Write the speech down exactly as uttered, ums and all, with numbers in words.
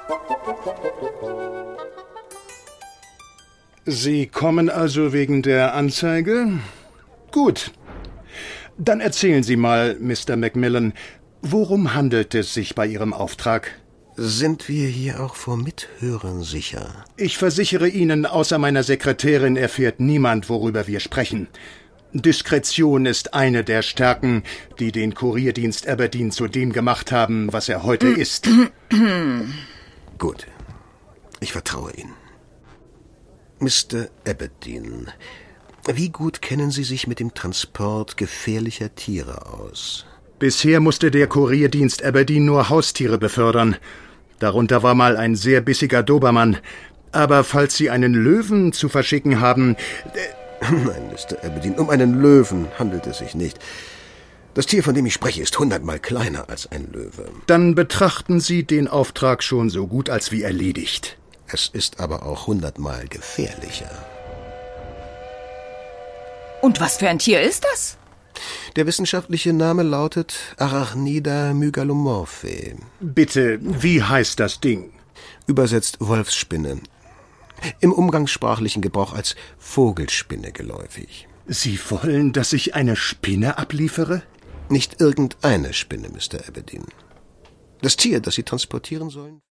Sie kommen also wegen der Anzeige? Gut. Dann erzählen Sie mal, Mister Macmillan, worum handelt es sich bei Ihrem Auftrag? Sind wir hier auch vor Mithörern sicher? Ich versichere Ihnen, außer meiner Sekretärin erfährt niemand, worüber wir sprechen. Diskretion ist eine der Stärken, die den Kurierdienst Aberdeen zu dem gemacht haben, was er heute ist. Gut. Ich vertraue Ihnen. Mister Aberdeen, wie gut kennen Sie sich mit dem Transport gefährlicher Tiere aus? Bisher musste der Kurierdienst Aberdeen nur Haustiere befördern. Darunter war mal ein sehr bissiger Dobermann. Aber falls Sie einen Löwen zu verschicken haben... Äh Nein, Mister Aberdeen, um einen Löwen handelt es sich nicht. Das Tier, von dem ich spreche, ist hundertmal kleiner als ein Löwe. Dann betrachten Sie den Auftrag schon so gut als wie erledigt. Es ist aber auch hundertmal gefährlicher. Und was für ein Tier ist das? Der wissenschaftliche Name lautet Arachnida mygalomorphae. Bitte, wie heißt das Ding? Übersetzt Wolfsspinne. Im umgangssprachlichen Gebrauch als Vogelspinne geläufig. Sie wollen, dass ich eine Spinne abliefere? Nicht irgendeine Spinne, Mister Aberdeen. Das Tier, das Sie transportieren sollen...